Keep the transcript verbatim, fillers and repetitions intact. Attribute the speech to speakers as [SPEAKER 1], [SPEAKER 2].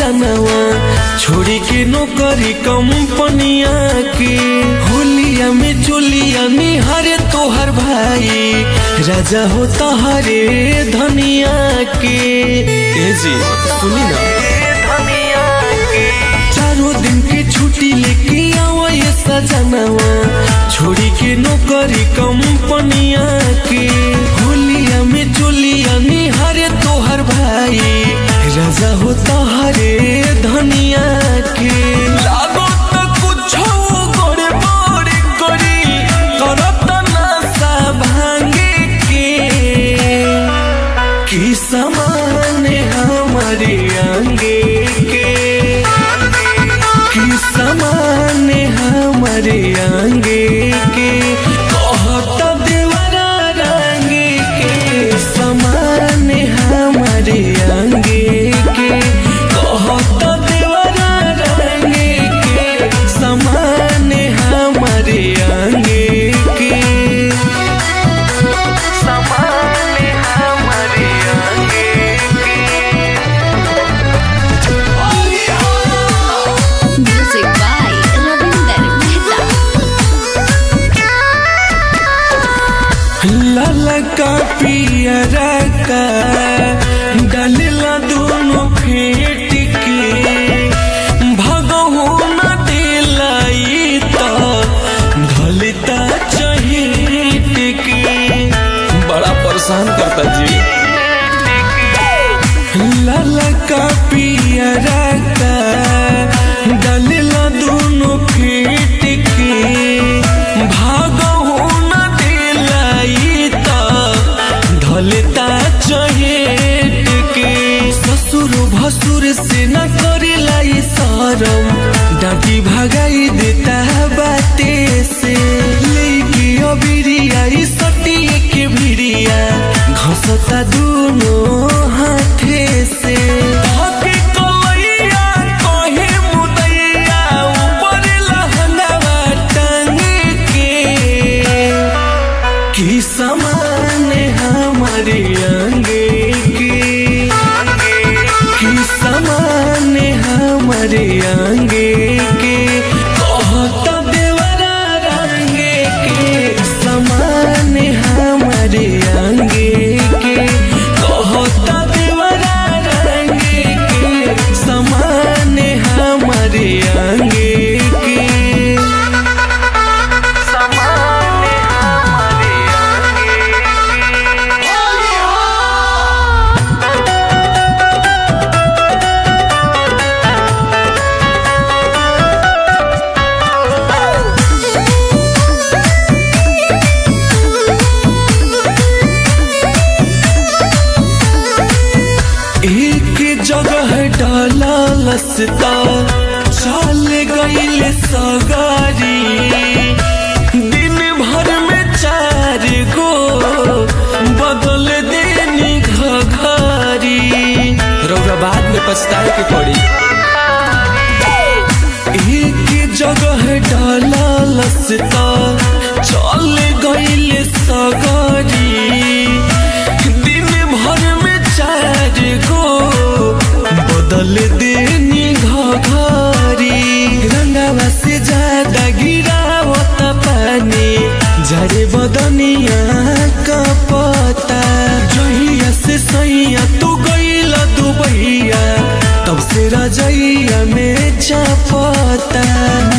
[SPEAKER 1] सजनवा छोड़ी के नौकरी कंपनिया के होलिया में चोलिया निहारे तोहर भाई राजा होता हरे धनिया के। ए जी सुनी ना चारों दिन की छुट्टी लेके आओ ये सजनवा छोड़ी के नौकरी कंपनिया के होलिया में चोलिया निहारे तोहर भाई राजा होता हरे धनिया के। लागो त कुछो गोड़े बोड़े करी करत नशा भांगे के की समान हमारे आंगे के की समान हमारे आंगे के कहत देवरा रंगे के समान हमारे आंगे के कहत देवरा रंगे के समान हमारे आंगे के समान हमारे आंगे के।
[SPEAKER 2] Music by Ravinder Mehta.
[SPEAKER 1] लाला का पियरा का डालला दोनों फेट के भगहु न दिलाई तो ढलता चहेट के बड़ा परेशान करता जी। लाला का पियरा का डालला दोनों फेट के भागहु न दिलाई तो ढलता चहेट के ससुर भसुर से न करेला ये शरम डांटी भगाई देता बाते से लेके अबिरिया सटिए के भिड़िया घसता दोनों हाथे से धके कलैया कहे मुदैया ऊपर लहंगावा टांगे के की समान हमारे आंगे के की समान हमारे आंगे के कहत देवरा रंगे के समान हमारे आंगे के कहत देवरा रंगे के समान हमारे आंगे के समान हमारे एक जगह डाला लसता चल गईल सगारी दिन भर में चार गो बदल देनी घघारी रौरा बाद में पछताए के पड़ी। एक जगह डाला लसता चल गईल सगारी दिन भर में चार गो बदल देनी घघारी रंगावा से ज्यादा गिरावत पानी झरे बदनिया का पता जहिया से सैया तू गईला दुबैया तब से रजैया में चापता